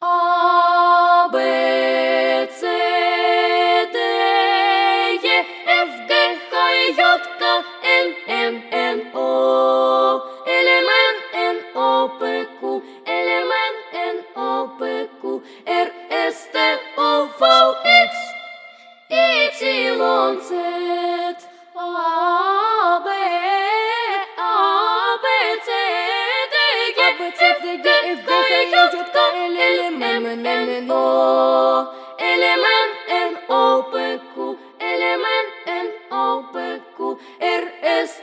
А, Б, С, Д, Е, Ф, Г, Х, J, К, Л, М, Н, О. Элемент Н, О, П, Q, элемент Н, О, П, Q, Р, С, Т, У, В, X, Y, Z. А, Б, С, Д, Е, Ф, Г, Х, J, К, Л, М, Н, О. Элемент Н, О, П, Q, элемент Н, О, П, Q, Р, С,